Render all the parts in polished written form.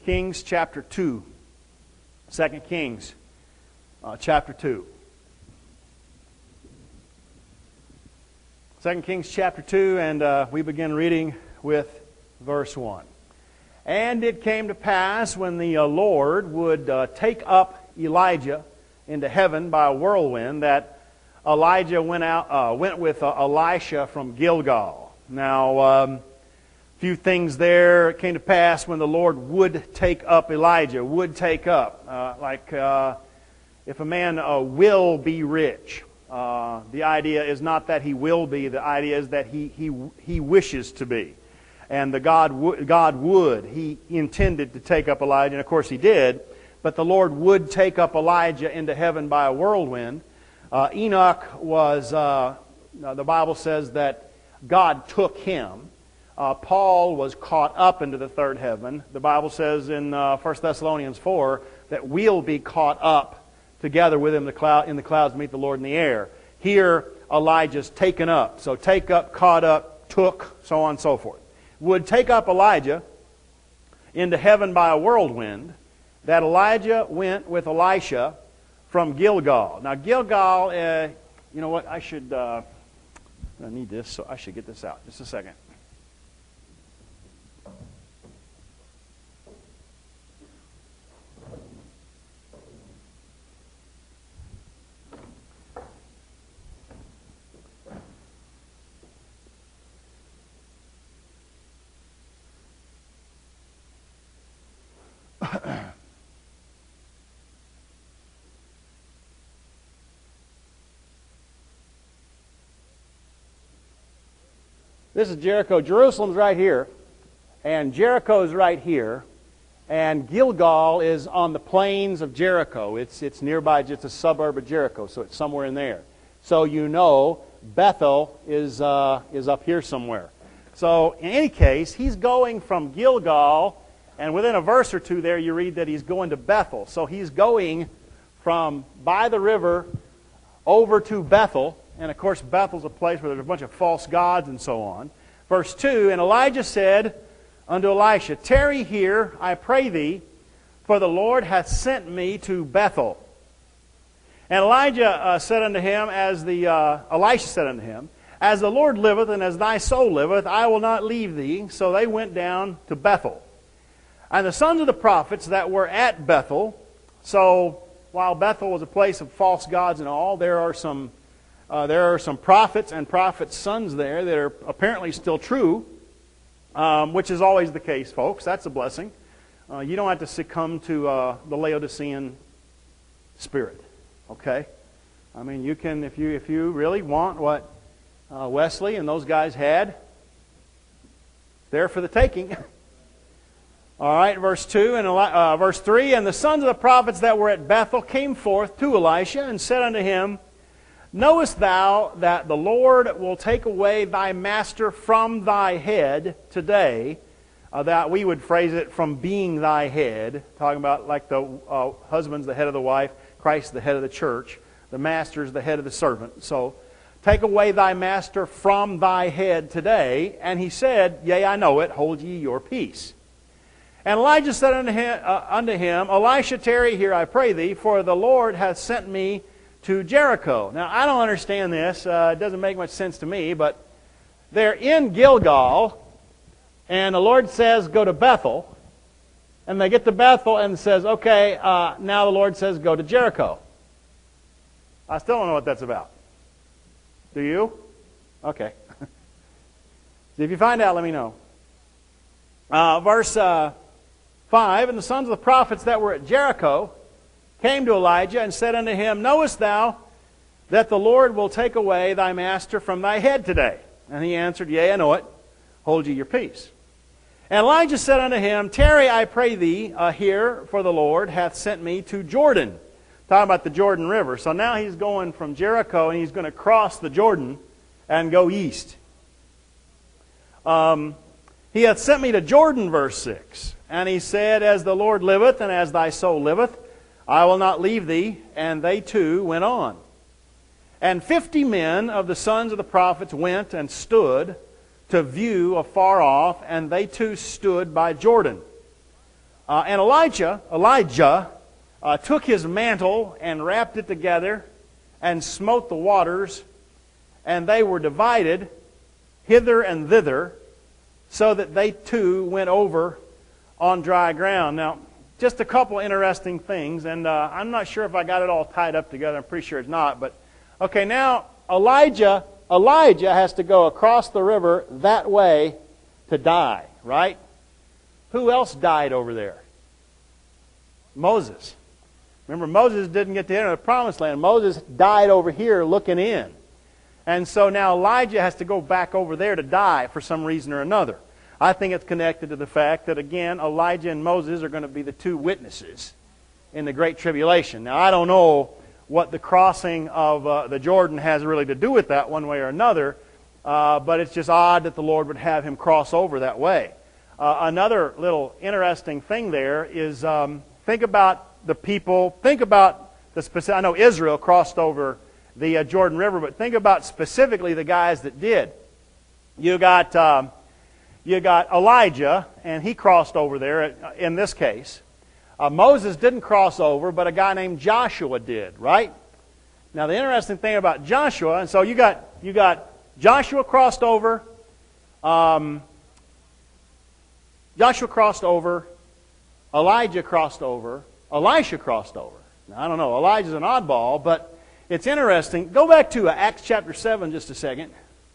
Kings chapter 2. 2 Kings chapter 2. 2 Kings chapter 2, and we begin reading with verse 1. And it came to pass when the Lord would take up Elijah into heaven by a whirlwind, that Elijah went with Elisha from Gilgal. Now, few things there. It came to pass when the Lord would take up Elijah. Would take up. If a man will be rich. The idea is not that he will be. The idea is that he wishes to be. And God would. He intended to take up Elijah, and of course he did. But the Lord would take up Elijah into heaven by a whirlwind. Enoch was, the Bible says that God took him. Paul was caught up into the third heaven. The Bible says in 1 Thessalonians 4 that we'll be caught up together with him in the clouds to meet the Lord in the air. Here, Elijah's taken up. So take up, caught up, took, so on and so forth. Would take up Elijah into heaven by a whirlwind, that Elijah went with Elisha from Gilgal. Now Gilgal, you know what, I need this, so I should get this out. Just a second. This is Jericho. Jerusalem's right here, and Jericho's right here, and Gilgal is on the plains of Jericho. It's nearby, just a suburb of Jericho, so it's somewhere in there. So you know Bethel is up here somewhere. So in any case, he's going from Gilgal, and within a verse or two there you read that he's going to Bethel. So he's going from by the river over to Bethel. And of course, Bethel's a place where there's a bunch of false gods and so on. Verse 2, and Elijah said unto Elisha, tarry here, I pray thee, for the Lord hath sent me to Bethel. And Elisha said unto him, as the Lord liveth, and as thy soul liveth, I will not leave thee. So they went down to Bethel. And the sons of the prophets that were at Bethel, so while Bethel was a place of false gods and all, there are some prophets and prophets' sons there that are apparently still true, which is always the case, folks. That's a blessing. You don't have to succumb to the Laodicean spirit, okay? I mean, you can, if you really want what Wesley and those guys had, there for the taking. All right, verse 2 and verse 3, and the sons of the prophets that were at Bethel came forth to Elisha and said unto him, knowest thou that the Lord will take away thy master from thy head today? That we would phrase it, from being thy head, talking about like the husband's the head of the wife, Christ the head of the church, the master's the head of the servant. So, take away thy master from thy head today. And he said, yea, I know it, hold ye your peace. And Elijah said unto him, Elisha, tarry here, I pray thee, for the Lord hath sent me to Jericho. Now, I don't understand this. It doesn't make much sense to me, but they're in Gilgal, and the Lord says, go to Bethel. And they get to Bethel and says, okay, now the Lord says, go to Jericho. I still don't know what that's about. Do you? Okay. If you find out, let me know. Verse 5, and the sons of the prophets that were at Jericho came to Elijah and said unto him, knowest thou that the Lord will take away thy master from thy head today? And he answered, yea, I know it. Hold ye your peace. And Elijah said unto him, tarry, I pray thee, here, for the Lord hath sent me to Jordan. Talking about the Jordan River. So now he's going from Jericho, and he's going to cross the Jordan and go east. He hath sent me to Jordan, verse 6. And he said, as the Lord liveth, and as thy soul liveth, I will not leave thee. And they too went on. And 50 men of the sons of the prophets went and stood to view afar off, and they too stood by Jordan. And Elijah took his mantle and wrapped it together and smote the waters, and they were divided hither and thither, so that they too went over on dry ground. Now, just a couple interesting things, and I'm not sure if I got it all tied up together. I'm pretty sure it's not. But okay, now Elijah has to go across the river that way to die, right? Who else died over there? Moses. Remember, Moses didn't get to enter the promised land. Moses died over here looking in. And so now Elijah has to go back over there to die for some reason or another. I think it's connected to the fact that, again, Elijah and Moses are going to be the two witnesses in the Great Tribulation. Now, I don't know what the crossing of the Jordan has really to do with that one way or another, but it's just odd that the Lord would have him cross over that way. Another little interesting thing there is think about the people, think about the specific. I know Israel crossed over the Jordan River, but think about specifically the guys that did. You got Elijah, and he crossed over there in this case. Moses didn't cross over, but a guy named Joshua did, right? Now the interesting thing about Joshua, and so you got Joshua crossed over, Joshua crossed over, Elijah crossed over, Elisha crossed over. Now, I don't know, Elijah's an oddball, but it's interesting. Go back to Acts chapter 7 just a second.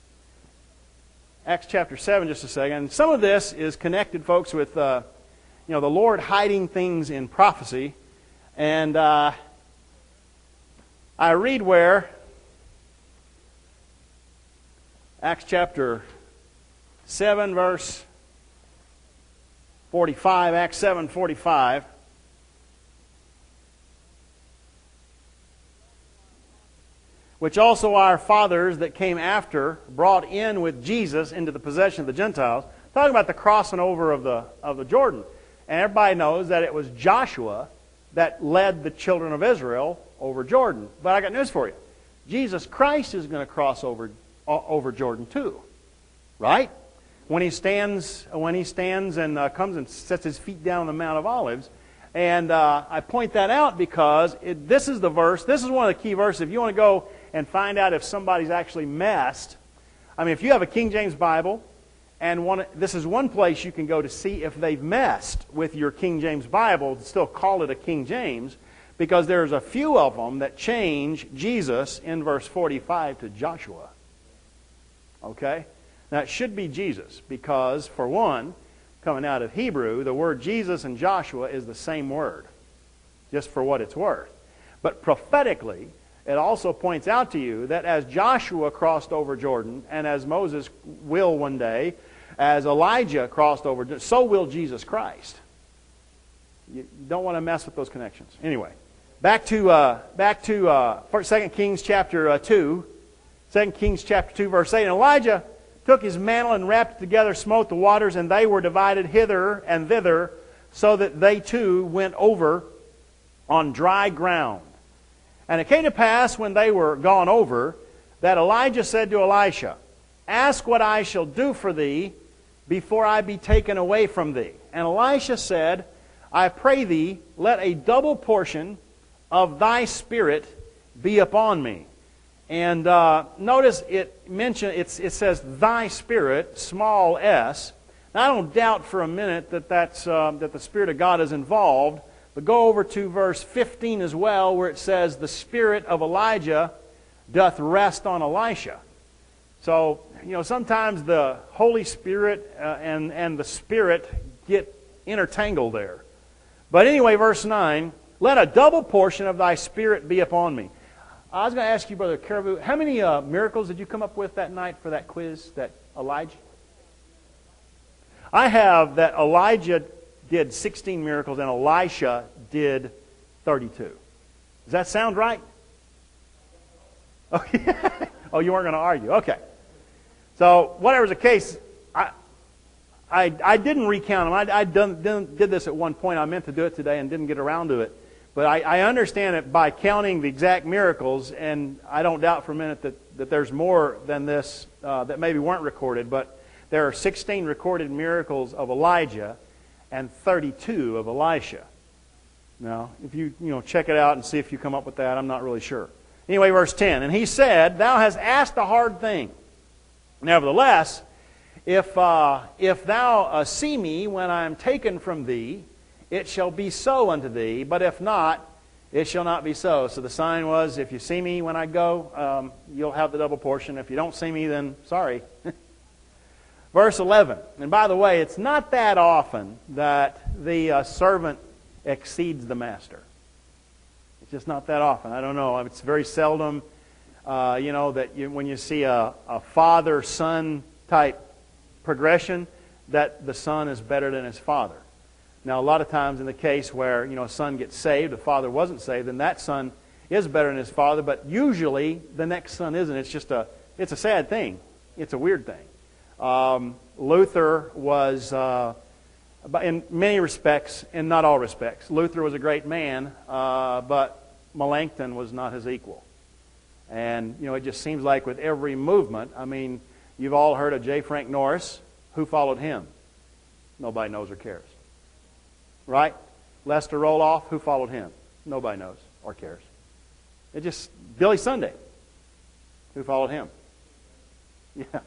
Acts chapter 7 just a second. Some of this is connected, folks, with the Lord hiding things in prophecy. And I read where Acts chapter 7 verse 45, Acts 7:45. Which also our fathers that came after brought in with Jesus into the possession of the Gentiles. Talking about the crossing over of the Jordan. And everybody knows that it was Joshua that led the children of Israel over Jordan. But I got news for you. Jesus Christ is going to cross over Jordan too. Right? When he stands and comes and sets his feet down on the Mount of Olives. And I point that out because this is the verse. This is one of the key verses. If you want to go and find out if somebody's actually messed. I mean, if you have a King James Bible, and this is one place you can go to see if they've messed with your King James Bible, still call it a King James, because there's a few of them that change Jesus in verse 45 to Joshua. Okay? Now, it should be Jesus, because, for one, coming out of Hebrew, the word Jesus and Joshua is the same word, just for what it's worth. But prophetically, it also points out to you that as Joshua crossed over Jordan, and as Moses will one day, as Elijah crossed over, so will Jesus Christ. You don't want to mess with those connections. Anyway, back to 2 Kings chapter 2. 2 Kings chapter 2, verse 8. And Elijah took his mantle and wrapped it together, smote the waters, and they were divided hither and thither, so that they too went over on dry ground. And it came to pass, when they were gone over, that Elijah said to Elisha, Ask what I shall do for thee before I be taken away from thee. And Elisha said, I pray thee, let a double portion of thy spirit be upon me. And notice it says thy spirit, small s. Now I don't doubt for a minute that that the Spirit of God is involved. But go over to verse 15 as well, where it says, the spirit of Elijah doth rest on Elisha. So, sometimes the Holy Spirit and the Spirit get intertangled there. But anyway, verse 9, let a double portion of thy spirit be upon me. I was going to ask you, Brother Caribou, how many miracles did you come up with that night for that quiz, that Elijah? I have that Elijah did 16 miracles and Elisha did 32. Does that sound right? Oh, you weren't going to argue. Okay. So, whatever's the case, I didn't recount them. I did this at one point. I meant to do it today and didn't get around to it. But I understand it by counting the exact miracles, and I don't doubt for a minute that there's more than this that maybe weren't recorded. But there are 16 recorded miracles of Elijah, and 32 of Elisha. Now, if you check it out and see if you come up with that, I'm not really sure. Anyway, verse 10, and he said, Thou hast asked a hard thing. Nevertheless, if thou see me when I am taken from thee, it shall be so unto thee, but if not, it shall not be so. So the sign was, if you see me when I go, you'll have the double portion. If you don't see me, then sorry. Verse 11. And by the way, it's not that often that the servant exceeds the master. It's just not that often. I don't know. It's very seldom, when you see a father-son type progression, that the son is better than his father. Now, a lot of times in the case where, a son gets saved, the father wasn't saved, then that son is better than his father, but usually the next son isn't. It's a sad thing. It's a weird thing. Luther was, in many respects, in not all respects, Luther was a great man, but Melanchthon was not his equal. And, it just seems like with every movement, you've all heard of J. Frank Norris. Who followed him? Nobody knows or cares. Right? Lester Roloff, who followed him? Nobody knows or cares. Billy Sunday. Who followed him? Yeah.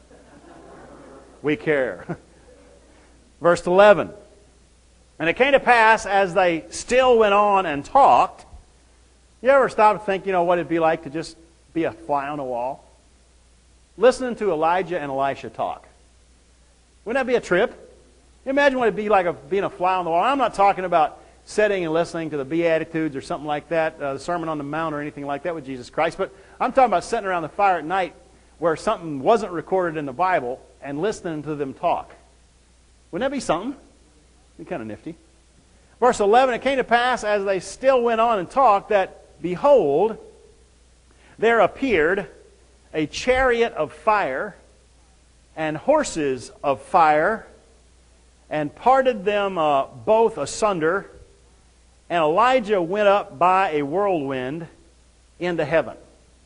We care. Verse 11. And it came to pass as they still went on and talked. You ever stop to think, what it'd be like to just be a fly on the wall? Listening to Elijah and Elisha talk. Wouldn't that be a trip? Imagine what it'd be like being a fly on the wall. I'm not talking about sitting and listening to the Beatitudes or something like that, the Sermon on the Mount or anything like that with Jesus Christ, but I'm talking about sitting around the fire at night where something wasn't recorded in the Bible and listening to them talk. Wouldn't that be something? It'd be kind of nifty. Verse 11, it came to pass as they still went on and talked that, behold, there appeared a chariot of fire and horses of fire, and parted them both asunder, and Elijah went up by a whirlwind into heaven.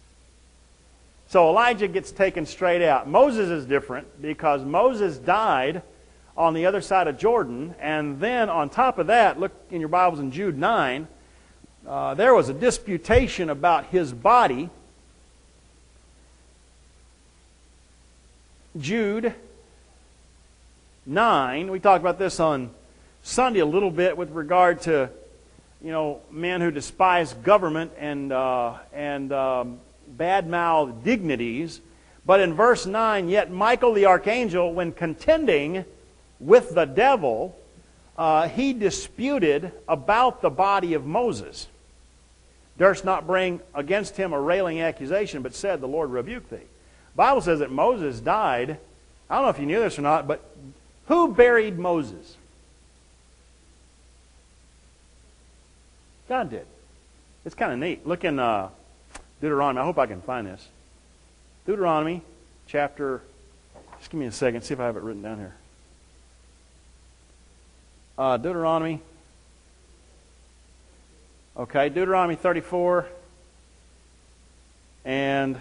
So Elijah gets taken straight out. Moses is different because Moses died on the other side of Jordan, and then on top of that, look in your Bibles in Jude 9, there was a disputation about his body. Jude 9, we talked about this on Sunday a little bit with regard to, men who despise government and bad-mouthed dignities. But in verse 9, yet Michael the archangel, when contending with the devil, he disputed about the body of Moses. Durst not bring against him a railing accusation, but said, the Lord rebuke thee. The Bible says that Moses died. I don't know if you knew this or not, but who buried Moses? God did. It's kind of neat. Look in Deuteronomy. I hope I can find this. Deuteronomy chapter, just give me a second, see if I have it written down here. Deuteronomy. Okay, Deuteronomy 34 and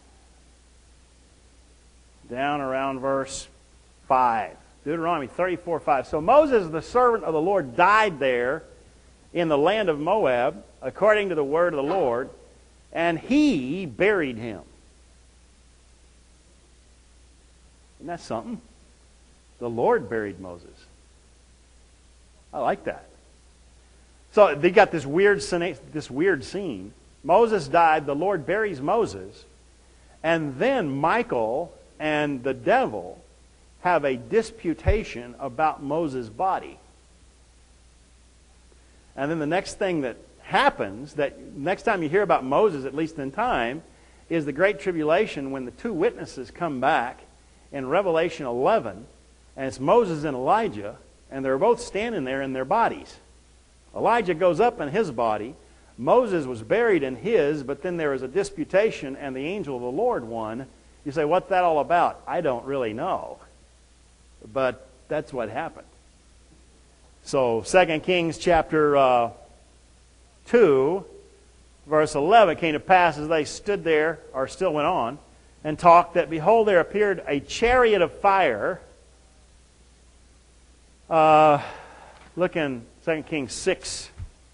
down around verse 5. Deuteronomy 34:5. So Moses, the servant of the Lord, died there in the land of Moab, according to the word of the Lord, and he buried him. Isn't that something? The Lord buried Moses. I like that. So they got this weird scene. Moses died, the Lord buries Moses, and then Michael and the devil have a disputation about Moses' body. And then the next thing that happens, that next time you hear about Moses, at least in time, is the Great Tribulation when the two witnesses come back in Revelation 11, and it's Moses and Elijah, and they're both standing there in their bodies. Elijah goes up in his body, Moses was buried in his, but then there was a disputation and the angel of the Lord won. You say, what's that all about? I don't really know. But that's what happened. So 2 Kings chapter 2, verse 11, came to pass as they stood there, or still went on, and talked, that behold, there appeared a chariot of fire Look in 2 Kings 6.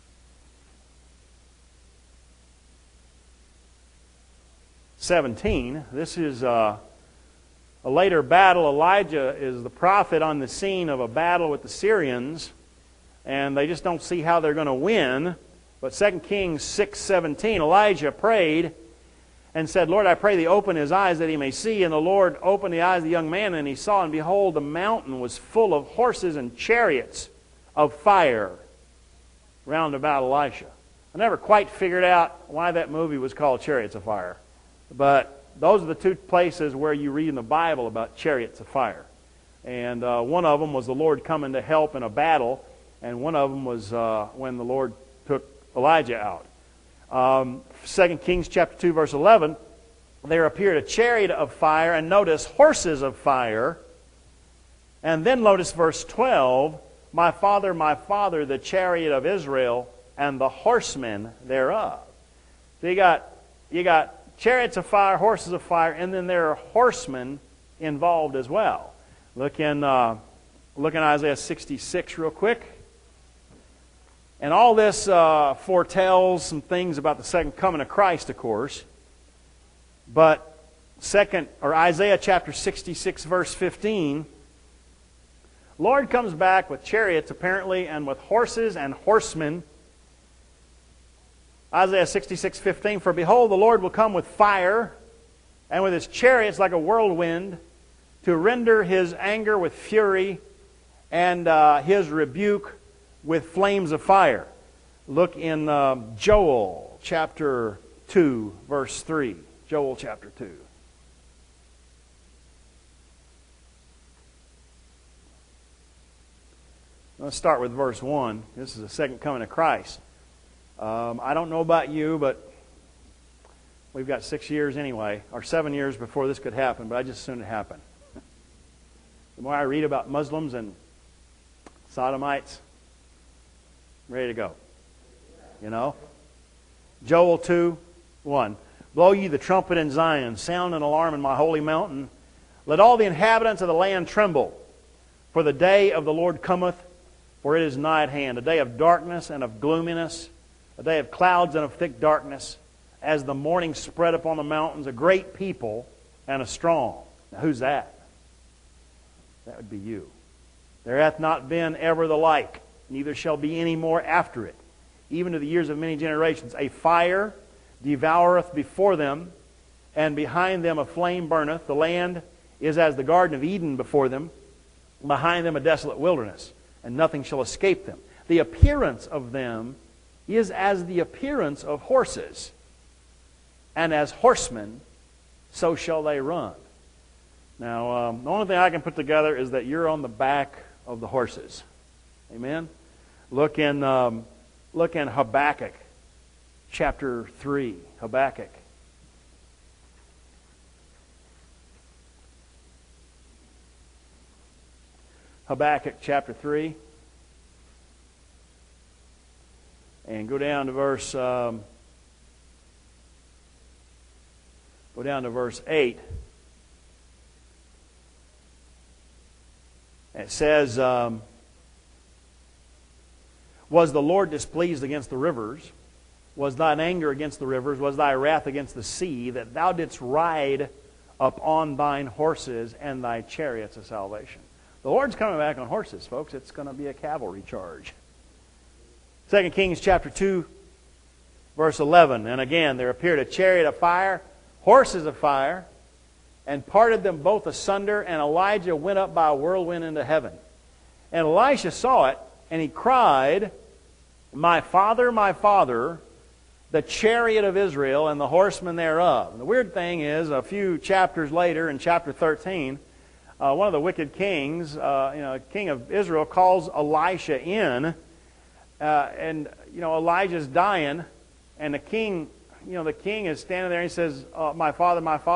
This is a later battle. Elijah is the prophet on the scene of a battle with the Syrians, and they just don't see how they're going to win. But 2 Kings 6:17, Elijah prayed and said, Lord, I pray thee open his eyes that he may see. And the Lord opened the eyes of the young man, and he saw, and behold, the mountain was full of horses and chariots of fire round about Elisha. I never quite figured out why that movie was called Chariots of Fire. But those are the two places where you read in the Bible about chariots of fire. And one of them was the Lord coming to help in a battle, and one of them was when the Lord took Elijah out. 2 Kings chapter 2, verse 11, there appeared a chariot of fire, and notice horses of fire. And then notice verse 12, my father, the chariot of Israel, and the horsemen thereof. So you got chariots of fire, horses of fire, and then there are horsemen involved as well. Look in Isaiah 66 real quick. And all this foretells some things about the second coming of Christ, of course. But Isaiah chapter 66, verse 15, Lord comes back with chariots apparently, and with horses and horsemen. Isaiah 66:15, for behold, the Lord will come with fire, and with his chariots like a whirlwind, to render his anger with fury, and his rebuke with flames of fire. Look in Joel chapter 2, verse 3. Joel chapter 2. Let's start with verse 1. This is the second coming of Christ. I don't know about you, but we've got 6 years anyway, or 7 years before this could happen, but I just assumed it happened. The more I read about Muslims and sodomites, I'm ready to go. You know? Joel 2:1. Blow ye the trumpet in Zion, sound an alarm in my holy mountain. Let all the inhabitants of the land tremble, for the day of the Lord cometh, for it is nigh at hand, a day of darkness and of gloominess, a day of clouds and of thick darkness, as the morning spread upon the mountains, a great people and a strong. Now who's that? That would be you. There hath not been ever the like, neither shall be any more after it, even to the years of many generations. A fire devoureth before them, and behind them a flame burneth. The land is as the Garden of Eden before them, behind them a desolate wilderness, and nothing shall escape them. The appearance of them is as the appearance of horses, and as horsemen, so shall they run. Now, the only thing I can put together is that you're on the back of the horses. Amen? Look in Habakkuk chapter 3. Habakkuk. Habakkuk chapter 3. And go down to verse 8. It says, was the Lord displeased against the rivers? Was thine anger against the rivers? Was thy wrath against the sea, that thou didst ride upon thine horses and thy chariots of salvation? The Lord's coming back on horses, folks. It's going to be a cavalry charge. 2 Kings chapter 2, verse 11. And again, there appeared a chariot of fire, horses of fire, and parted them both asunder, and Elijah went up by a whirlwind into heaven. And Elisha saw it, and he cried, my father, the chariot of Israel and the horsemen thereof. And the weird thing is, a few chapters later, in chapter 13, one of the wicked kings, king of Israel, calls Elisha in, and Elijah's dying, and the king is standing there, and he says, my father,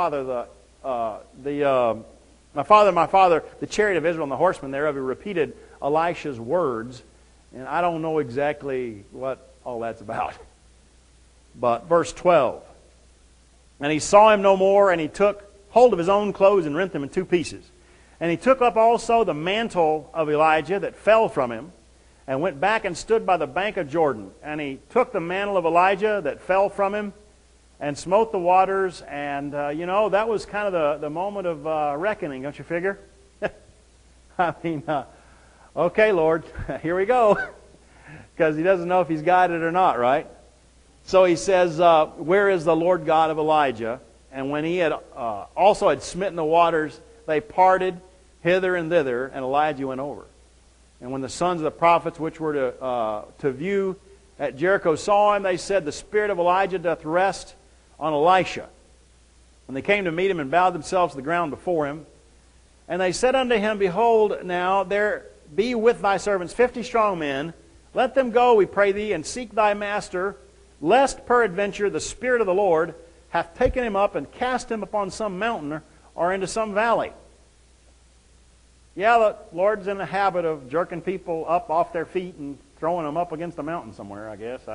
the chariot of Israel and the horsemen thereof. He repeated Elisha's words, and I don't know exactly what all that's about. But verse 12, and he saw him no more, and he took hold of his own clothes and rent them in two pieces. And he took up also the mantle of Elijah that fell from him, and went back and stood by the bank of Jordan. And he took the mantle of Elijah that fell from him and smote the waters. And, that was kind of the moment of reckoning, don't you figure? I mean, okay, Lord, here we go. Because he doesn't know if he's got it or not, right? So he says, where is the Lord God of Elijah? And when he had also had smitten the waters, they parted hither and thither, and Elijah went over. And when the sons of the prophets which were to view at Jericho saw him, they said, the spirit of Elijah doth rest on Elisha. And they came to meet him and bowed themselves to the ground before him. And they said unto him, behold, now there be with thy servants 50 strong men. Let them go, we pray thee, and seek thy master, lest peradventure the Spirit of the Lord hath taken him up and cast him upon some mountain or into some valley. Yeah, the Lord's in the habit of jerking people up off their feet and throwing them up against a mountain somewhere, I guess.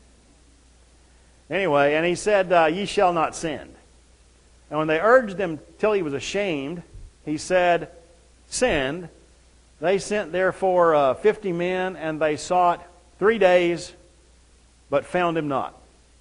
Anyway, and he said, ye shall not send. And when they urged him till he was ashamed, he said, send. They sent therefore 50 men, and they sought 3 days, but found him not.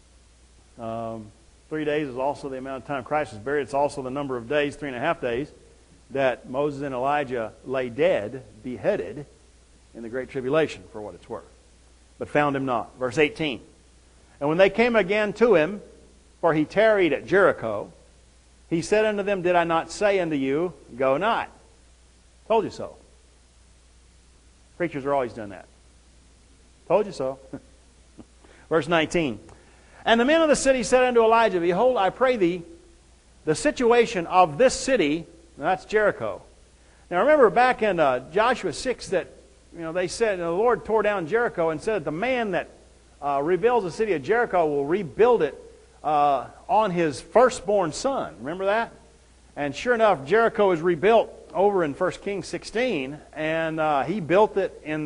3 days is also the amount of time Christ was buried. It's also the number of days, 3.5 days, that Moses and Elijah lay dead, beheaded, in the Great Tribulation, for what it's worth. But found him not. Verse 18. And when they came again to him, for he tarried at Jericho, he said unto them, did I not say unto you, go not? Told you so. Preachers are always doing that. Told you so. Verse 19. And the men of the city said unto Elijah, behold, I pray thee, the situation of this city, that's Jericho. Now remember back in Joshua 6 that they said, the Lord tore down Jericho and said that the man that rebuilds the city of Jericho will rebuild it on his firstborn son. Remember that? And sure enough, Jericho is rebuilt over in 1 Kings 16, and he built it in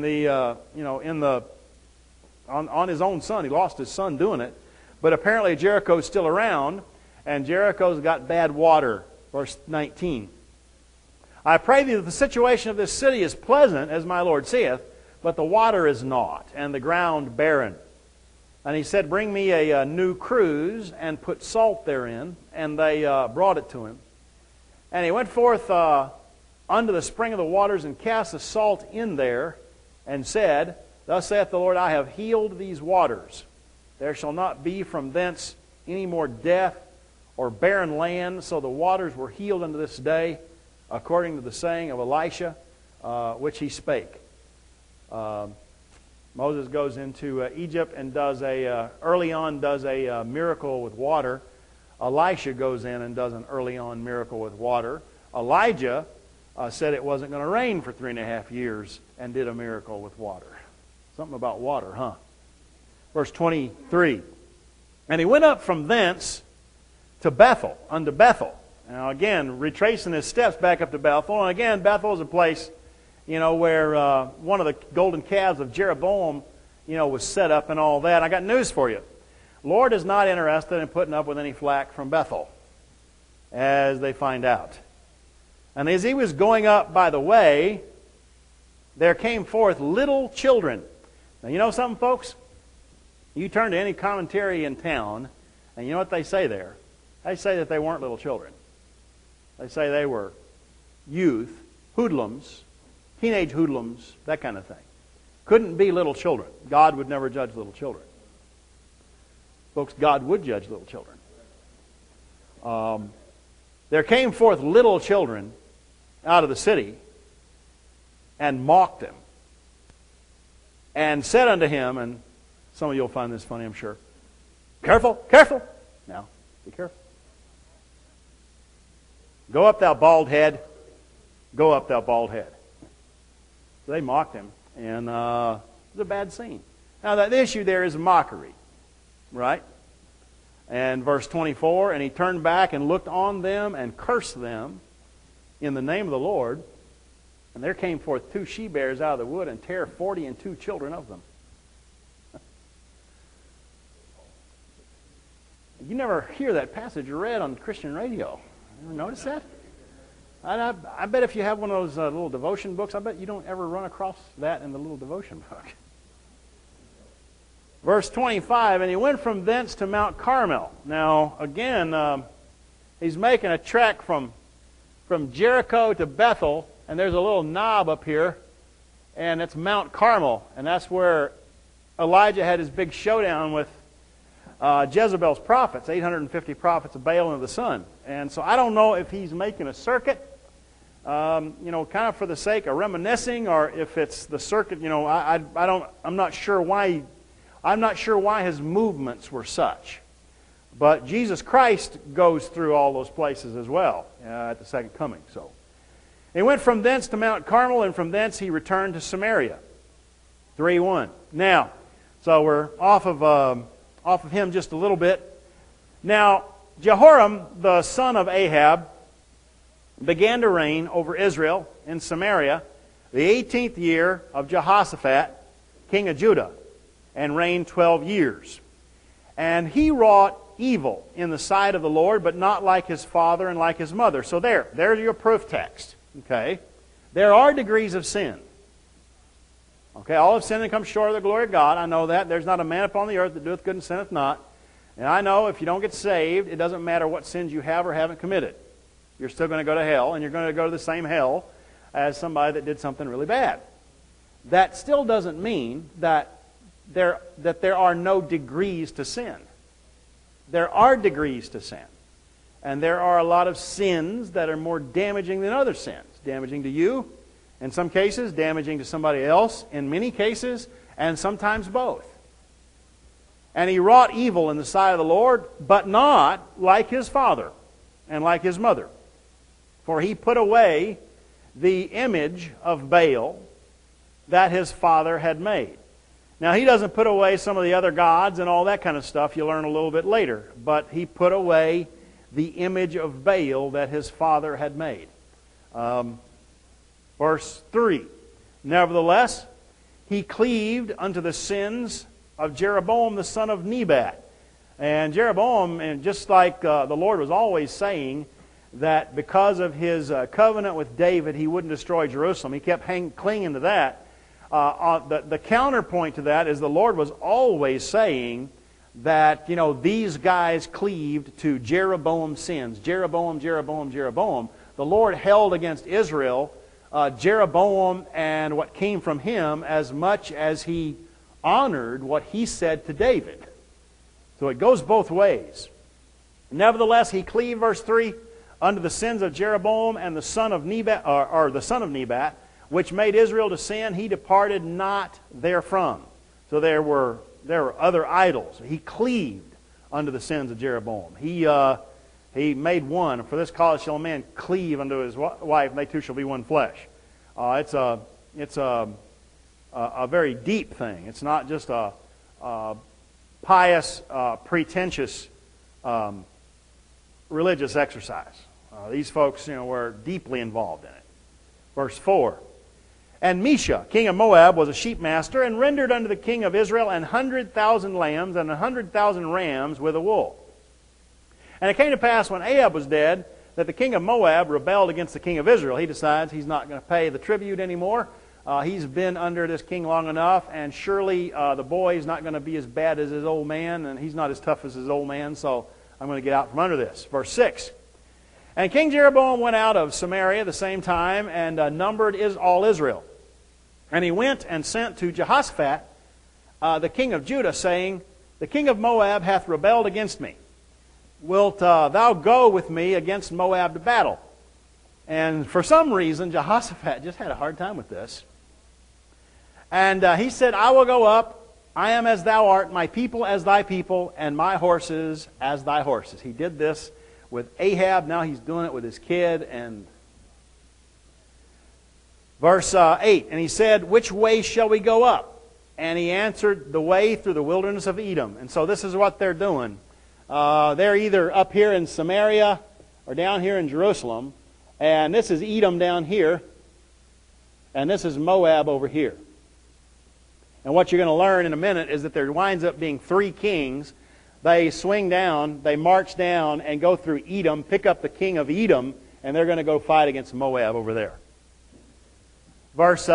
on his own son. He lost his son doing it. But apparently Jericho's still around, and Jericho's got bad water. Verse 19. I pray thee that the situation of this city is pleasant, as my Lord seeth, but the water is not, and the ground barren. And he said, bring me a new cruse, and put salt therein. And they brought it to him. And he went forth unto the spring of the waters, and cast the salt in there, and said, thus saith the Lord, I have healed these waters. There shall not be from thence any more death or barren land. So the waters were healed unto this day, according to the saying of Elisha, which he spake. Moses goes into Egypt and early on does a miracle with water. Elisha goes in and does an early on miracle with water. Elijah said it wasn't going to rain for 3.5 years and did a miracle with water. Something about water, huh? Verse 23. And he went up from thence to Bethel, unto Bethel. Now again, retracing his steps back up to Bethel. And again, Bethel is a place, where one of the golden calves of Jeroboam, was set up and all that. I got news for you. Lord is not interested in putting up with any flack from Bethel, as they find out. And as he was going up by the way, there came forth little children. Now, you know something, folks? You turn to any commentary in town, and you know what they say there? They say that they weren't little children. They say they were youth, hoodlums, teenage hoodlums, that kind of thing. Couldn't be little children. God would never judge little children. Folks, God would judge little children. There came forth little children out of the city and mocked him, and said unto him, and some of you will find this funny, I'm sure, careful, careful. Now, be careful. Go up, thou bald head. Go up, thou bald head. So they mocked him, and it was a bad scene. Now, the issue there is mockery, right? And verse 24, and he turned back and looked on them and cursed them in the name of the Lord. And there came forth 2 she-bears out of the wood, and tare 42 children of them. You never hear that passage read on Christian radio. You ever notice that? I bet if you have one of those little devotion books, I bet you don't ever run across that in the little devotion book. Verse 25, and he went from thence to Mount Carmel. Now, again, he's making a trek from Jericho to Bethel, and there's a little knob up here, and it's Mount Carmel, and that's where Elijah had his big showdown with Jezebel's prophets, 850 prophets of Baal and of the sun. And so I don't know if he's making a circuit, kind of for the sake of reminiscing, or if it's the circuit. I'm not sure why. I'm not sure why his movements were such. But Jesus Christ goes through all those places as well at the second coming. So he went from thence to Mount Carmel, and from thence he returned to Samaria. 3:1. Now, so we're off of him just a little bit. Now, Jehoram, the son of Ahab, began to reign over Israel in Samaria the 18th year of Jehoshaphat, king of Judah, and reigned 12 years. And he wrought evil in the sight of the Lord, but not like his father and like his mother. So there's your proof text. Okay? There are degrees of sin. Okay, all have sinned and come short of the glory of God. I know that. There's not a man upon the earth that doeth good and sinneth not. And I know if you don't get saved, it doesn't matter what sins you have or haven't committed. You're still going to go to hell, and you're going to go to the same hell as somebody that did something really bad. That still doesn't mean that there are no degrees to sin. There are degrees to sin. And there are a lot of sins that are more damaging than other sins. Damaging to you, in some cases, damaging to somebody else, in many cases, and sometimes both. And he wrought evil in the sight of the Lord, but not like his father and like his mother. For he put away the image of Baal that his father had made. Now, he doesn't put away some of the other gods and all that kind of stuff. You'll learn a little bit later. But he put away the image of Baal that his father had made. Verse 3. Nevertheless, he cleaved unto the sins of Jeroboam the son of Nebat. And Jeroboam, and just like the Lord was always saying that because of his covenant with David, he wouldn't destroy Jerusalem. He kept clinging to that. The counterpoint to that is the Lord was always saying that, these guys cleaved to Jeroboam's sins. Jeroboam, Jeroboam, Jeroboam. The Lord held against Israel Jeroboam and what came from him as much as he honored what he said to David. So it goes both ways. Nevertheless, he cleaved, verse 3, unto the sins of Jeroboam and the son of Nebat, or the son of Nebat, which made Israel to sin. He departed not therefrom. So there were other idols. He cleaved unto the sins of Jeroboam. He made one. For this cause shall a man cleave unto his wife, and they two shall be one flesh. It's a very deep thing. It's not just a pious, pretentious religious exercise. These folks, were deeply involved in it. Verse 4. And Mesha, king of Moab, was a sheep master, and rendered unto the king of Israel 100,000 lambs and 100,000 rams with a wool. And it came to pass when Ahab was dead, that the king of Moab rebelled against the king of Israel. He decides he's not going to pay the tribute anymore. He's been under this king long enough, and surely the boy is not going to be as bad as his old man, and he's not as tough as his old man, so I'm going to get out from under this. Verse 6. And King Jeroboam went out of Samaria the same time, and numbered all Israel. And he went and sent to Jehoshaphat, the king of Judah, saying, The king of Moab hath rebelled against me. Wilt thou go with me against Moab to battle? And for some reason, Jehoshaphat just had a hard time with this. And he said, I will go up. I am as thou art, my people as thy people, and my horses as thy horses. He did this with Ahab. Now he's doing it with his kid. And verse 8, and he said, Which way shall we go up? And he answered, The way through the wilderness of Edom. And so this is what they're doing. They're either up here in Samaria or down here in Jerusalem. And this is Edom down here. And this is Moab over here. And what you're going to learn in a minute is that there winds up being 3 kings. They swing down, they march down and go through Edom, pick up the king of Edom, and they're going to go fight against Moab over there. Verse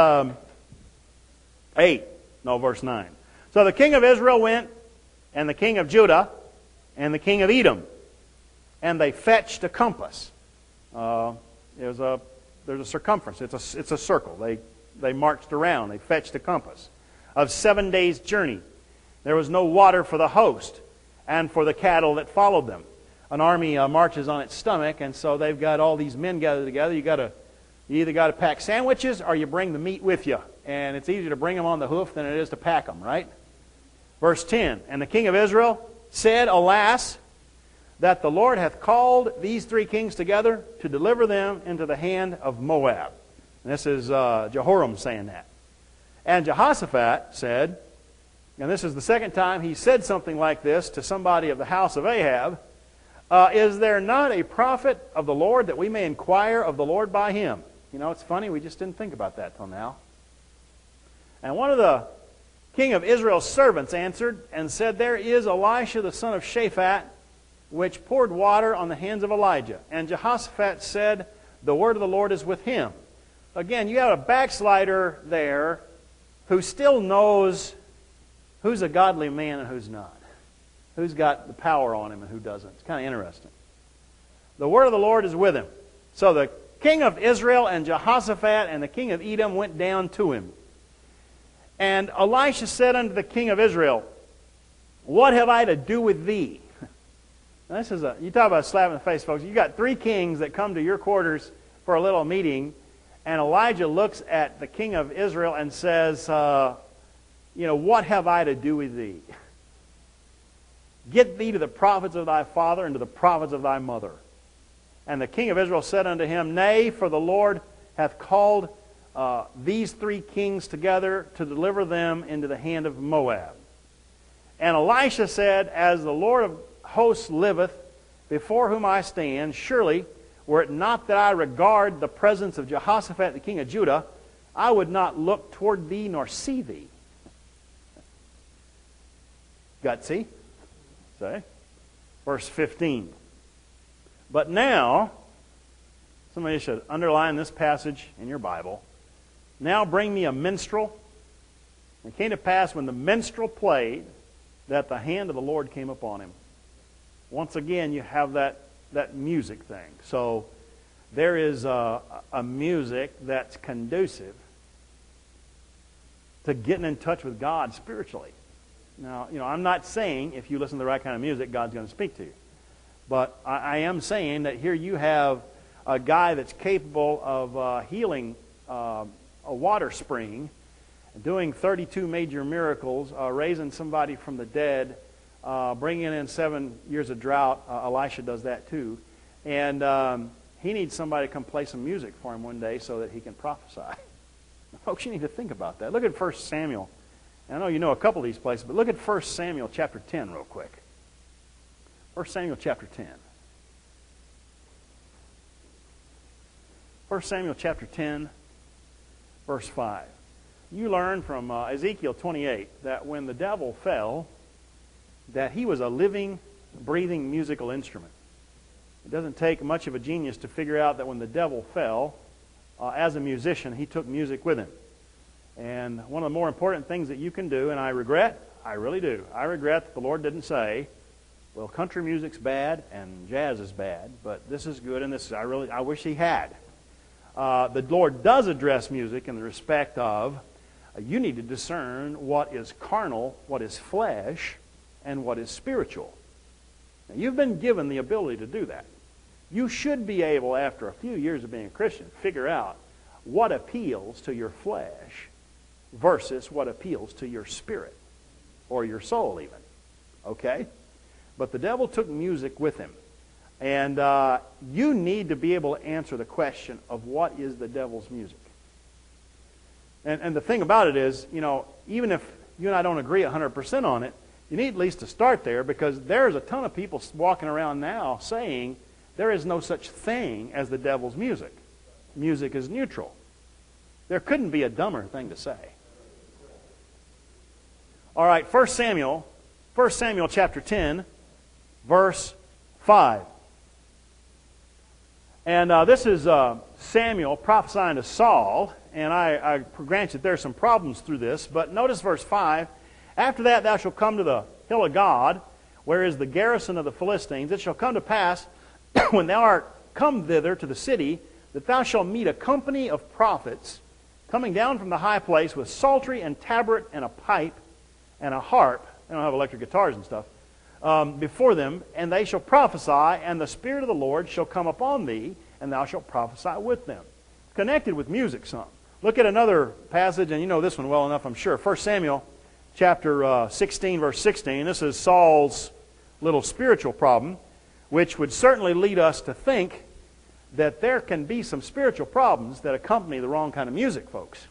8. No, verse 9. So the king of Israel went, and the king of Judah, and the king of Edom, and they fetched a compass. There's a circumference. It's a circle. They marched around. They fetched a compass of 7 days' journey. There was no water for the host and for the cattle that followed them. An army marches on its stomach, and so they've got all these men gathered together. You either got to pack sandwiches or you bring the meat with you. And it's easier to bring them on the hoof than it is to pack them, right? Verse 10, and the king of Israel said, Alas, that the Lord hath called these three kings together to deliver them into the hand of Moab. And this is Jehoram saying that. And Jehoshaphat said, and this is the second time he said something like this to somebody of the house of Ahab, Is there not a prophet of the Lord that we may inquire of the Lord by him? You know, it's funny, we just didn't think about that till now. And one of the king of Israel's servants answered and said, There is Elisha the son of Shaphat, which poured water on the hands of Elijah. And Jehoshaphat said, The word of the Lord is with him. Again, you have a backslider there who still knows who's a godly man and who's not. Who's got the power on him and who doesn't. It's kind of interesting. The word of the Lord is with him. So the king of Israel and Jehoshaphat and the king of Edom went down to him. And Elisha said unto the king of Israel, What have I to do with thee? Now this is you talk about a slap in the face, folks. You got three kings that come to your quarters for a little meeting, and Elijah looks at the king of Israel and says, What have I to do with thee? Get thee to the prophets of thy father and to the prophets of thy mother. And the king of Israel said unto him, Nay, for the Lord hath called these three kings together to deliver them into the hand of Moab. And Elisha said, As the Lord of hosts liveth, before whom I stand, surely, were it not that I regard the presence of Jehoshaphat the king of Judah, I would not look toward thee nor see thee. Gutsy. Say. Verse 15. But now, somebody should underline this passage in your Bible. Now bring me a minstrel. And it came to pass when the minstrel played that the hand of the Lord came upon him. Once again, you have that music thing. So there is a music that's conducive to getting in touch with God spiritually. Now, I'm not saying if you listen to the right kind of music, God's going to speak to you. But I am saying that here you have a guy that's capable of healing a water spring, doing 32 major miracles, raising somebody from the dead, bringing in 7 years of drought. Elisha does that too. And he needs somebody to come play some music for him one day so that he can prophesy. Folks, you need to think about that. Look at 1 Samuel. I know you know a couple of these places, but look at 1 Samuel chapter 10 real quick. 1 Samuel chapter 10. 1 Samuel chapter 10, verse 5. You learn from Ezekiel 28 that when the devil fell, that he was a living, breathing musical instrument. It doesn't take much of a genius to figure out that when the devil fell, as a musician, he took music with him. And one of the more important things that you can do, and I really do, I regret that the Lord didn't say, well, country music's bad and jazz is bad, but this is good and this I wish he had. The Lord does address music in the respect of you need to discern what is carnal, what is flesh, and what is spiritual. Now, you've been given the ability to do that. You should be able, after a few years of being a Christian, figure out what appeals to your flesh versus what appeals to your spirit or your soul even. Okay? But the devil took music with him. And you need to be able to answer the question of what is the devil's music. And the thing about it is, even if you and I don't agree 100% on it, you need at least to start there, because there's a ton of people walking around now saying there is no such thing as the devil's music. Music is neutral. There couldn't be a dumber thing to say. All right, 1 Samuel chapter 10, verse 5. And this is Samuel prophesying to Saul. And I grant you there's some problems through this. But notice verse 5. After that thou shalt come to the hill of God, where is the garrison of the Philistines. It shall come to pass, when thou art come thither to the city, that thou shalt meet a company of prophets coming down from the high place with psaltery and tabret and a pipe and a harp. They don't have electric guitars and stuff. Before them, and they shall prophesy, and the Spirit of the Lord shall come upon thee, and thou shalt prophesy with them. Connected with music some. Look at another passage, and you know this one well enough, I'm sure. 1 Samuel chapter 16, verse 16. This is Saul's little spiritual problem, which would certainly lead us to think that there can be some spiritual problems that accompany the wrong kind of music, folks.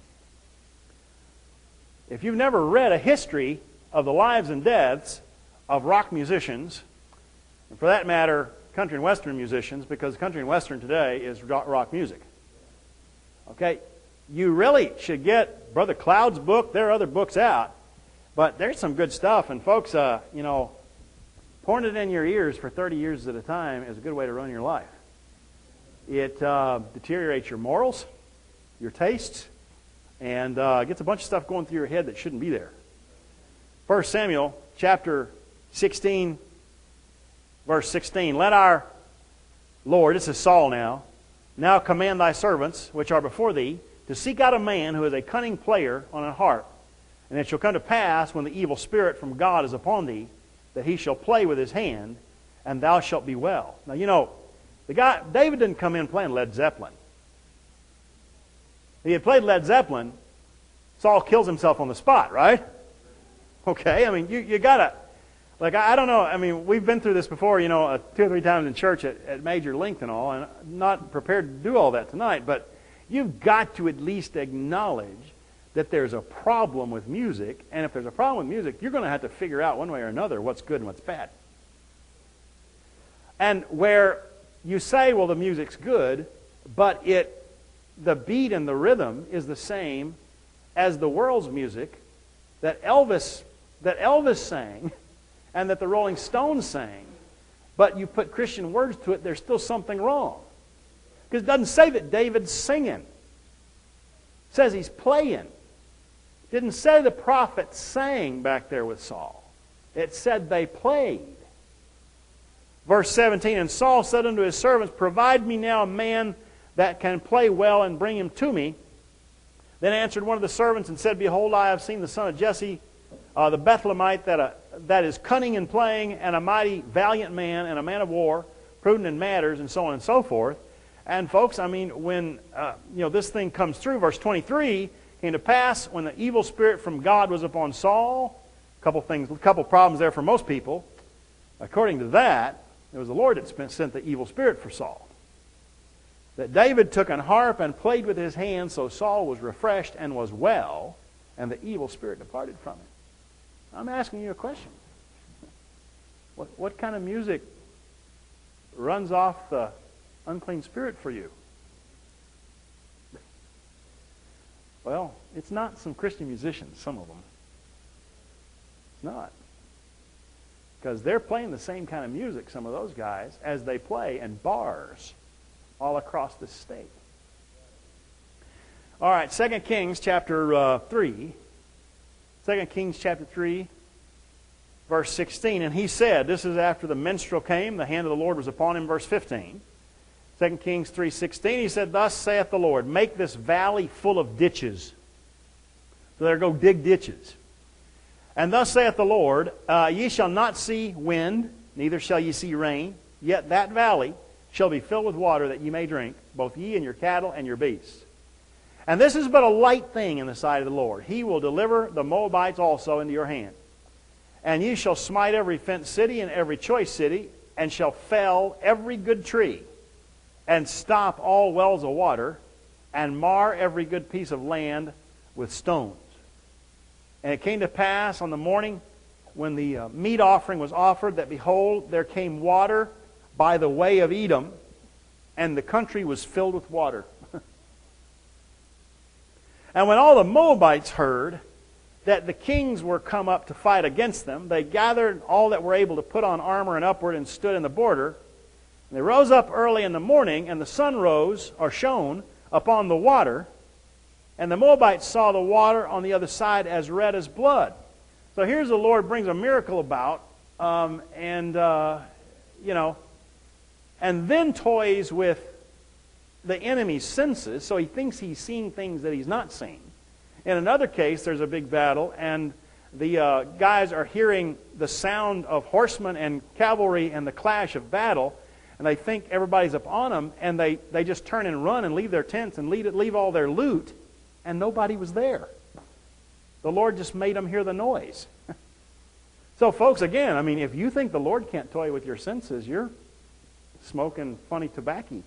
If you've never read a history of the lives and deaths of rock musicians, and for that matter, country and western musicians, because country and western today is rock music. Okay, you really should get Brother Cloud's book. There are other books out, but there's some good stuff. And folks, you know, pouring it in your ears for 30 years at a time is a good way to run your life. It deteriorates your morals, your tastes, and gets a bunch of stuff going through your head that shouldn't be there. 1 Samuel chapter 16, verse 16. Let our Lord, this is Saul now command thy servants, which are before thee, to seek out a man who is a cunning player on a harp. And it shall come to pass, when the evil spirit from God is upon thee, that he shall play with his hand, and thou shalt be well. Now, you know, David didn't come in playing Led Zeppelin. If he had played Led Zeppelin, Saul kills himself on the spot, right? Okay, I mean, you gotta, like, I don't know, I mean, we've been through this before, you know, 2 or 3 times in church at major length and all, and I'm not prepared to do all that tonight, but you've got to at least acknowledge that there's a problem with music, and if there's a problem with music, you're going to have to figure out one way or another what's good and what's bad. And where you say, well, the music's good, but the beat and the rhythm is the same as the world's music that Elvis sang and that the Rolling Stones sang, but you put Christian words to it, there's still something wrong. Because it doesn't say that David's singing. It says he's playing. It didn't say the prophet sang back there with Saul. It said they played. Verse 17, and Saul said unto his servants, provide me now a man that can play well, and bring him to me. Then answered one of the servants and said, behold, I have seen the son of Jesse, the Bethlehemite, that is cunning in playing, and a mighty valiant man, and a man of war, prudent in matters, and so on and so forth. And folks, I mean, when this thing comes through, verse 23, came to pass when the evil spirit from God was upon Saul. A couple problems there for most people. According to that, it was the Lord that sent the evil spirit for Saul. That David took an harp and played with his hands, so Saul was refreshed and was well, and the evil spirit departed from him. I'm asking you a question. What kind of music runs off the unclean spirit for you? Well, it's not some Christian musicians, some of them. It's not. Because they're playing the same kind of music, some of those guys, as they play in bars all across the state. All right, 2 Kings chapter 3. 2 Kings chapter 3, verse 16. And he said, this is after the minstrel came, the hand of the Lord was upon him, verse 15. 2 Kings 3:16, he said, thus saith the Lord, make this valley full of ditches. So there go dig ditches. And thus saith the Lord, ye shall not see wind, neither shall ye see rain, yet that valley shall be filled with water that ye may drink, both ye and your cattle and your beasts. And this is but a light thing in the sight of the Lord. He will deliver the Moabites also into your hand. And ye shall smite every fenced city and every choice city, and shall fell every good tree, and stop all wells of water, and mar every good piece of land with stones. And it came to pass on the morning when the meat offering was offered, that behold, there came water by the way of Edom, and the country was filled with water. And when all the Moabites heard that the kings were come up to fight against them, they gathered all that were able to put on armor and upward, and stood in the border. And they rose up early in the morning, and the sun rose, or shone, upon the water, and the Moabites saw the water on the other side as red as blood. So here's the Lord brings a miracle about, and then toys with the enemy's senses, so he thinks he's seeing things that he's not seeing. In another case, there's a big battle, and the guys are hearing the sound of horsemen and cavalry and the clash of battle, and they think everybody's up on them, and they just turn and run and leave their tents and leave all their loot, and nobody was there. The Lord just made them hear the noise. So, folks, again, I mean, if you think the Lord can't toy with your senses, you're smoking funny tobacco.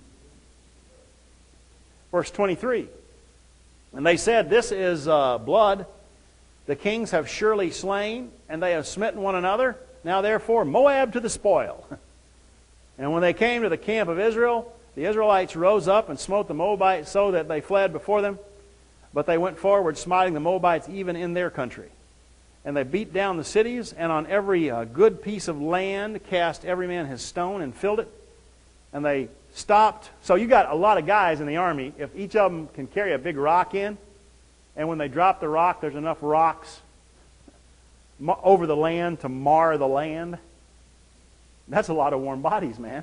Verse 23. And they said, "This is blood. The kings have surely slain, and they have smitten one another. Now, therefore, Moab to the spoil." And when they came to the camp of Israel, the Israelites rose up and smote the Moabites so that they fled before them. But they went forward, smiting the Moabites even in their country. And they beat down the cities, and on every good piece of land cast every man his stone and filled it. And they stopped. So you got a lot of guys in the army. If each of them can carry a big rock in, and when they drop the rock, there's enough rocks over the land to mar the land. That's a lot of warm bodies, man.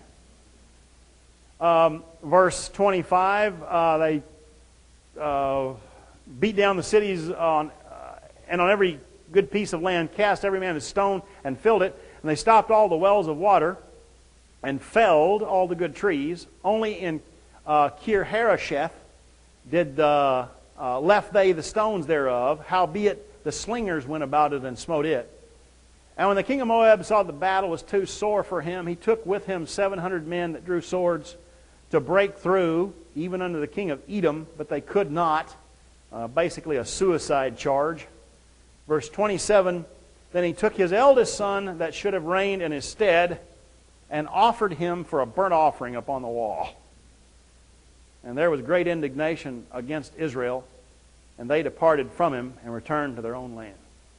Verse 25, they beat down the cities and on every good piece of land cast every man his stone and filled it. And they stopped all the wells of water and felled all the good trees. Only in Kir-Hareseth did left they the stones thereof. Howbeit the slingers went about it and smote it. And when the king of Moab saw the battle was too sore for him, he took with him 700 men that drew swords to break through, even unto the king of Edom, but they could not. Basically a suicide charge. Verse 27, then he took his eldest son that should have reigned in his stead and offered him for a burnt offering upon the wall. And there was great indignation against Israel, and they departed from him and returned to their own land.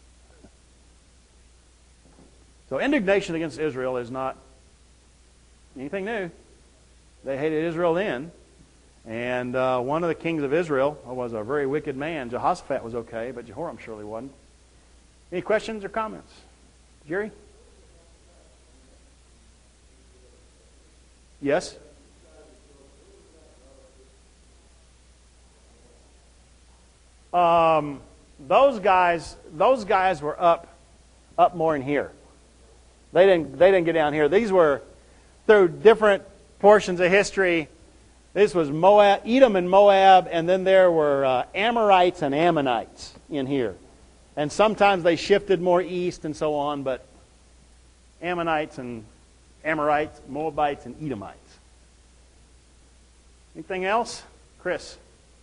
So indignation against Israel is not anything new. They hated Israel then. And one of the kings of Israel was a very wicked man. Jehoshaphat was okay, but Jehoram surely wasn't. Any questions or comments? Jerry? Yes? Those guys were up more in here. They didn't get down here. These were through different portions of history. This was Moab, Edom and Moab, and then there were Amorites and Ammonites in here. And sometimes they shifted more east and so on, but Ammonites and Amorites, Moabites and Edomites. Anything else? Chris?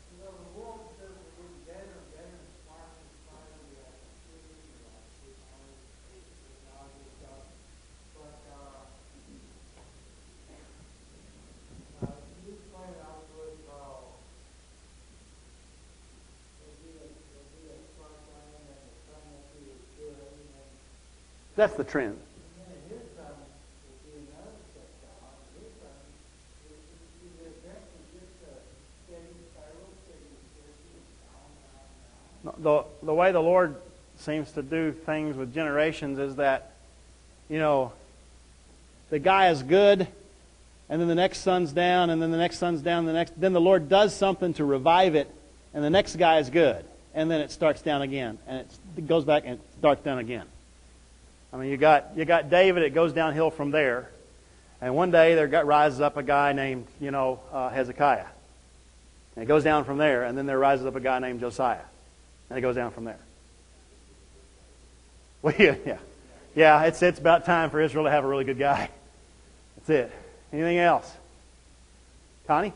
That's the trend. The way the Lord seems to do things with generations is that, the guy is good, and then the next son's down, and then the next son's down, then the Lord does something to revive it, and the next guy is good, and then it starts down again, and it goes back and it starts down again. I mean, you got David. It goes downhill from there, and one day there rises up a guy named Hezekiah, and it goes down from there, and then there rises up a guy named Josiah, and it goes down from there. Well, yeah. It's about time for Israel to have a really good guy. That's it. Anything else, Connie?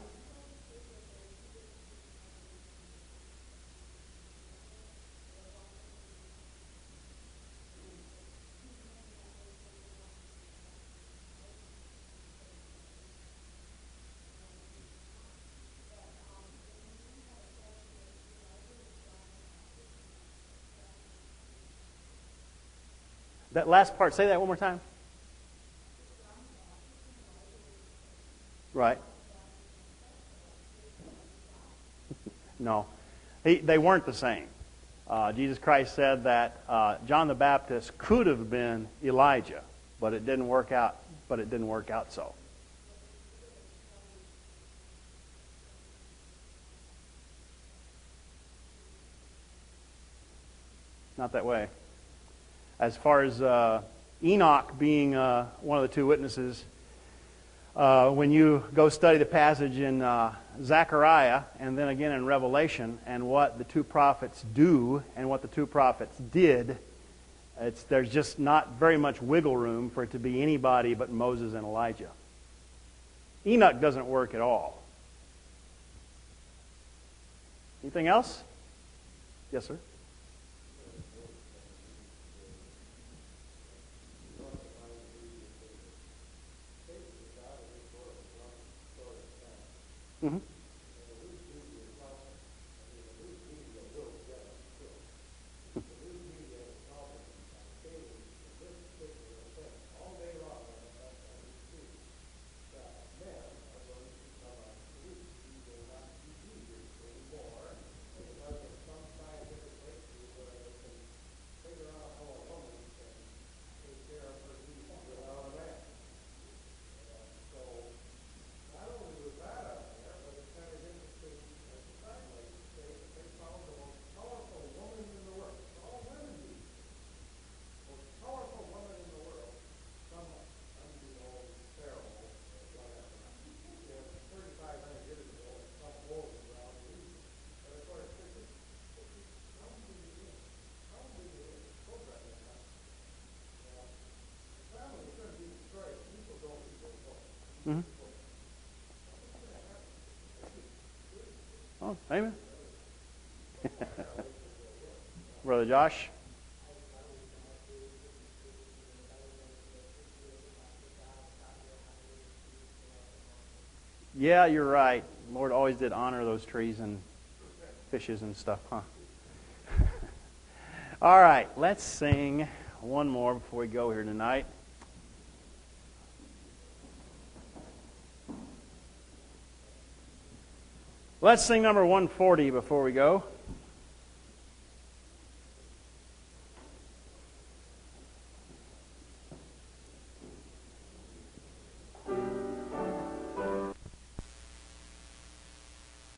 That last part, say that one more time. Right. No. They weren't the same. Jesus Christ said that John the Baptist could have been Elijah, but it didn't work out. But it didn't work out so. Not that way. As far as Enoch being one of the two witnesses, when you go study the passage in Zechariah and then again in Revelation and what the two prophets do and what the two prophets did, there's just not very much wiggle room for it to be anybody but Moses and Elijah. Enoch doesn't work at all. Anything else? Yes, sir. Mm-hmm. Mm-hmm. Oh, amen. Brother Josh? Yeah, you're right. Lord always did honor those trees and fishes and stuff, huh? All right, let's sing one more before we go here tonight. Let's sing number 140 before we go.